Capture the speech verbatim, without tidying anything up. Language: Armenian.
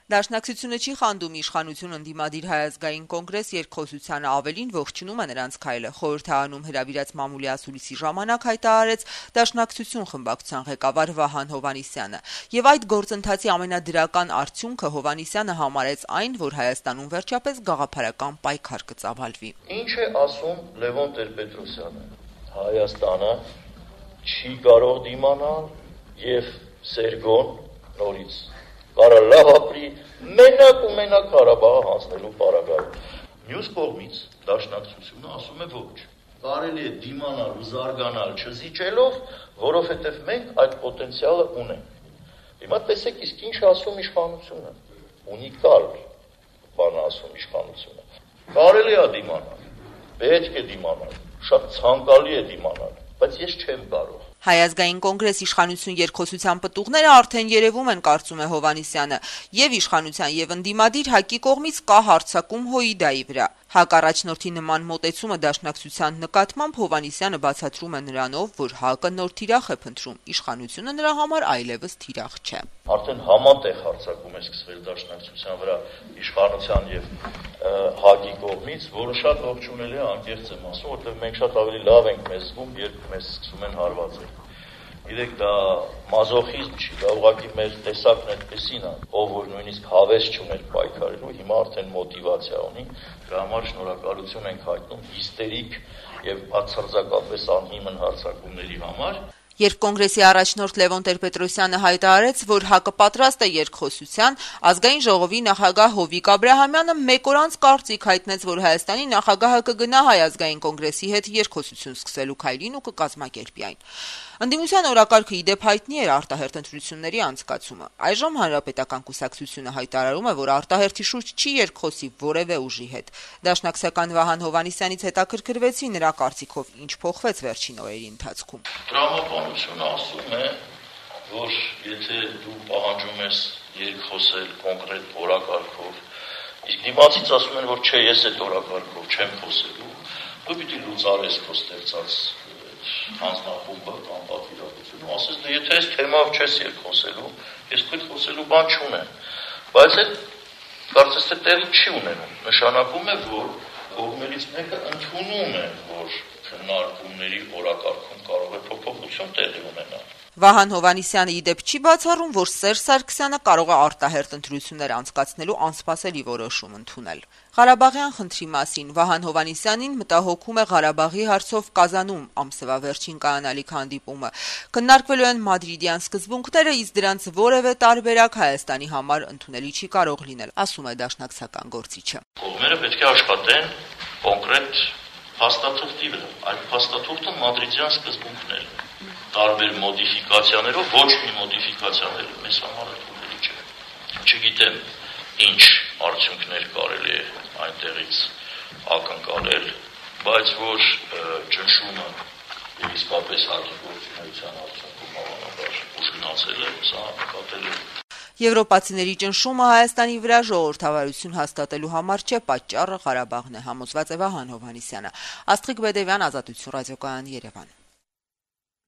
Դաշնակցությունը չի խանդում իշխանություն ընդդիմադիր հայազգային կոնգրես երկխոսությանը, ավելին ողջունում է նրանց քայլը։ Խորհրդարանում հրավիրած մամուլի ասուլիսի ժամանակ հայտարարեց Դաշնակցություն խմբակցության ղեկավար Վահան Հովհաննիսյանը։ Եվ այդ գործընթացի ամենադրական արդյունքը Հովհաննիսյանը համարեց այն, որ Հայաստանում վերջապես գաղափարական պայքար կծավալվի։ Ինչ է ասում Լևոն Տեր-Պետրոսյանը։ Հայաստանը չի կարող դիմանալ եւ Սերգոն նորից կարա լավ ապրի մենակ ու մենակ Ղարաբաղը հանձնելու պարագայում։ Մյուս կողմից Դաշնակցությունը ասում է ոչ։ Կարելի է դիմանալ ու զարգանալ չզիջելով, որովհետև մենք այդ պոտենցիալը ունենք։ Հիմա տեսեք, իսկ ինչ ասում իշխանությունը։ Ունիկալ բան ասում իշխանությունը։ Կարելի է դիմանալ, պետք է դիմանալ, շատ ցանկալի է դիմանալ, բայց ես չեմ կարող։ Հայազգային կոնգրես իշխանություն երկխոսության պտուղները արդեն երևում են, կարծում է Հովհաննիսյանը, եւ իշխանության եւ ընդդիմադիր ՀԱԿ-ի կողմից կա հարձակում Հոիդայի վրա։ ՀԱԿ առաջնորդի նման մոտեցումը Դաշնակցության նկատմամբ Հովհաննիսյանը բացատրում է նրանով, որ ՀԱԿ-ը նոր թիրախ է փնտրում, իշխանությունը նրա համար այլևս թիրախ չէ։ Արդեն համատեղ հարձակում է սկսվել Դաշնակցության վրա իշխանության եւ ՀԱԿ-ի կողմից, որը շատ ողջունելի է, անկեղծ եմ ասում, որովհետեւ մենք շատ ավելի լավ ենք մեզ զգում, երբ մեզ սկսում են հարվածել։ Գիտեք, դա մազոխիզմ չի, դա ուղղակի մեր տեսակն այդպեսին է, ով որ նույնիսկ հավես չուներ պայքարելու, հիմա արդեն մոտիվացիա ունի, դրա համար շնորհակալություն ենք հայտնում հիստերիկ եւ բացարձակապես անհիմն հարձակումների համար։ Երբ կոնգրեսի առաջնորդ Լևոն Տեր-Պետրոսյանը հայտարարեց, որ ՀԱԿ-ը պատրաստ է երկխոսության, ազգային ժողովի նախագահ Հովիկ Աբրահամյանը մեկ օր անց կարծիք հայտնեց, որ Հայաստանի նախագահը կգնա Հայ ազգային կոնգրեսի հետ երկխոսություն սկսելու քայլին ու կկազմակերպի այն։ Ընդդիմության օրակարգը իդեպ հայտնի էր արտահերթ ընտրությունների անցկացումը։ Այժմ Հանրապետական կուսակցությունը հայտարարում է, որ արտահերթի շուրջ չի երկխոսի որևէ ուժի հետ։ Դաշնակցական Վահան Հովհաննիսյանից հետաքրքրվեցի նրա կարծիքով ինչ փոխվեց վերջին օրերի ընթացքում։ Տրամաբանությունը ասում է, որ եթե դու պահանջում ես երկխոսել կոնկրետ օրակարգով, իսկ դիմացից ասում են, որ չէ, ես այդ օրակարգով չեմ խոսելու, դու պիտի լուծարես քո ստեղծած հանձնախումբը կամ պատվիրակությունը, ասես դե եթե այս թեմայով չես երկխոսելու, ես քո խոսելու բան չունեմ, բայց այդ կարծես թե տեղի չի ունենում, նշանակում է, որ կողմերից մեկը ընդունում է, որ քննարկումների օրակարգում կարող է փոփոխություն տեղի ունենալ։ Վահան Հովհաննիսյանը իդեպ չի բացառում, որ Սերժ Սարգսյանը կարող է արտահերթ ընտրություններ անցկացնելու անսպասելի որոշում ընդունել։ Ղարաբաղյան խնդրի մասին Վահան Հովհաննիսյանին մտահոգում է Ղարաբաղի հարցով Կազանում ամսվա վերջին կայանալիք հանդիպումը։ Քննարկվելու են մադրիդյան սկզբունքները, իսկ դրանց որևէ տարբերակ Հայաստանի համար ընդունելի չի կարող լինել, ասում է դաշնակցական գործիչը։ Կողմերը պետք է աշխատեն կոնկրետ փաստաթղթի վրա։ Այդ փաստաթուղթը մադրիդյան սկզբունքներն են։ Տարբեր մոդիֆիկացիաներով, ոչ մի մոդիֆիկացիաներով մեզ համար ընդունելի չէ։ Չգիտեմ ինչ արդյունքներ կարելի է այնտեղից ակնկալել, բայց որ ճնշումը եւ իսկապես ՀԱԿ-ի գործունեության արդյունքում հավանաբար ուժգնացել է, սա նկատելի է։ Եվրոպացիների ճնշումը Հայաստանի վրա ժողովրդավարություն հաստատելու համար չէ, պատճառը Ղարաբաղն է, համոզված է Վահան Հովհաննիսյանը։ Աստղիկ Բեդևյան, Ազատություն ռադիոկայան, Երևան։